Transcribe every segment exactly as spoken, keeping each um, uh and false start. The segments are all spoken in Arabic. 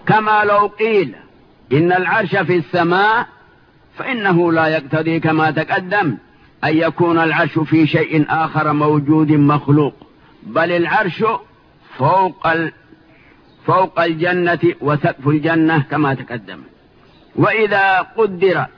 كما لو قيل إن العرش في السماء فإنه لا يقتضي كما تقدم أن يكون العرش في شيء آخر موجود مخلوق، بل العرش فوق ال... فوق الجنة وسقف الجنة كما تقدم. وإذا قدر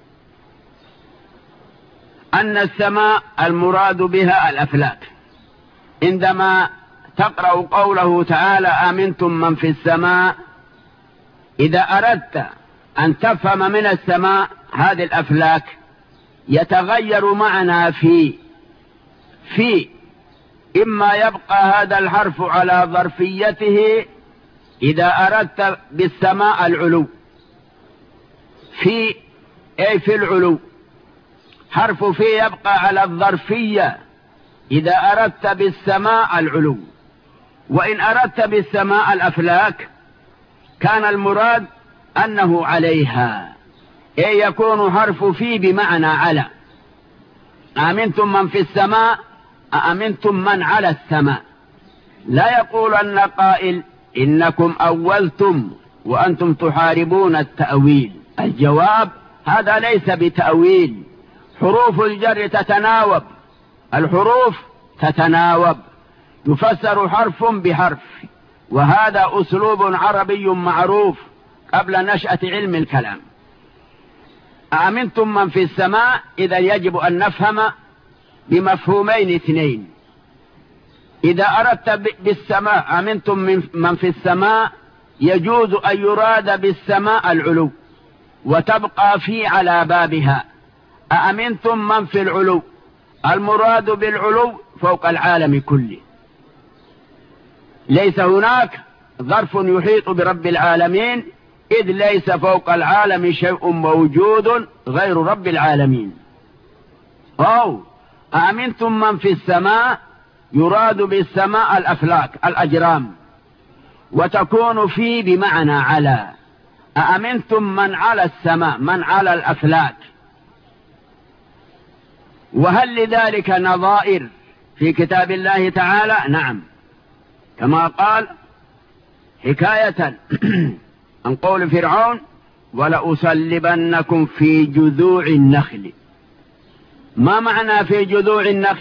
أن السماء المراد بها الأفلاك، عندما تقرأ قوله تعالى آمنتم من في السماء، إذا أردت أن تفهم من السماء هذه الأفلاك يتغير معنى في في إما يبقى هذا الحرف على ظرفيته إذا أردت بالسماء العلو، في أي في العلو، حرف في يبقى على الظرفية إذا أردت بالسماء العلو. وإن أردت بالسماء الأفلاك كان المراد أنه عليها، أي يكون حرف في بمعنى على. آمنتم من في السماء، أأمنتم من على السماء. لا يقول أن قائل إنكم أولتم وأنتم تحاربون التأويل. الجواب هذا ليس بتأويل، حروف الجر تتناوب، الحروف تتناوب، يفسر حرف بحرف، وهذا أسلوب عربي معروف قبل نشأة علم الكلام. أأمنتم من في السماء إذا يجب أن نفهم بمفهومين اثنين. إذا أردت بالسماء أأمنتم من في السماء يجوز أن يراد بالسماء العلو وتبقى في على بابها. أأمنتم من في العلو، المراد بالعلو فوق العالم كله، ليس هناك ظرف يحيط برب العالمين، إذ ليس فوق العالم شيء موجود غير رب العالمين. أو أأمنتم من في السماء يراد بالسماء الأفلاك الأجرام، وتكون في بمعنى على. أأمنتم من على السماء، من على الأفلاك. وهل لذلك نظائر في كتاب الله تعالى؟ نعم، كما قال حكاية عن قول فرعون ولأصلبنكم في جذوع النخل. ما معنى في جذوع النخل؟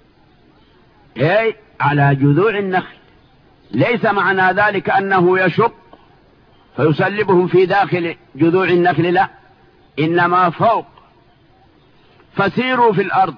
أي على جذوع النخل، ليس معنى ذلك أنه يشق فيصلبهم في داخل جذوع النخل، لا، إنما فوق. فسيروا في الأرض،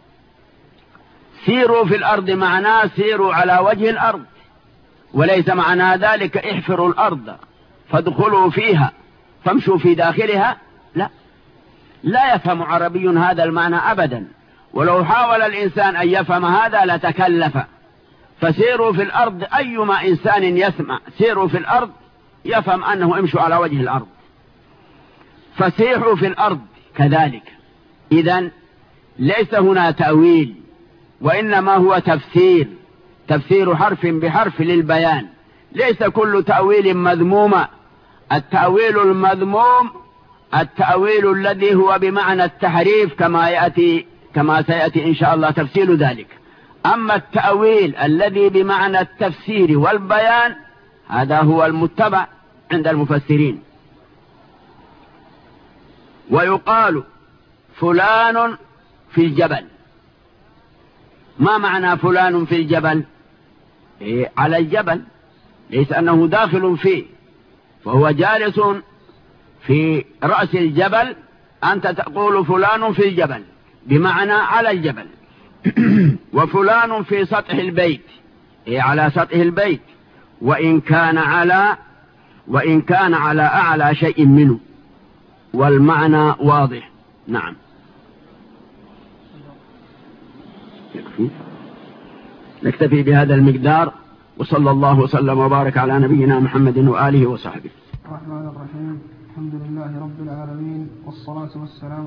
سيروا في الأرض معناه سيروا على وجه الأرض، وليس معنى ذلك احفروا الأرض فادخلوا فيها فامشوا في داخلها، لا، لا يفهم عربي هذا المعنى أبدا، ولو حاول الإنسان أن يفهم هذا لتكلف. فسيروا في الأرض، أيما إنسان يسمع سيروا في الأرض يفهم أنه امشوا على وجه الأرض. فسيحوا في الأرض كذلك. إذن ليس هنا تأويل، وإنما هو تفسير، تفسير حرف بحرف للبيان. ليس كل تأويل مذموم. التأويل المذموم التأويل الذي هو بمعنى التحريف، كما يأتي كما سيأتي إن شاء الله تفسير ذلك. أما التأويل الذي بمعنى التفسير والبيان هذا هو المتبع عند المفسرين. ويقال فلان في الجبل. ما معنى فلان في الجبل؟ إيه، على الجبل، ليس أنه داخل فيه، فهو جالس في رأس الجبل. أنت تقول فلان في الجبل بمعنى على الجبل. وفلان في سطح البيت، إيه، على سطح البيت، وإن كان على وإن كان على أعلى شيء منه، والمعنى واضح. نعم، يكفي. نكتفي بهذا المقدار، وصلى الله وسلم وبارك على نبينا محمد وآله وصحبه. الرحمن الرحيم. الحمد لله رب العالمين، والصلاة والسلام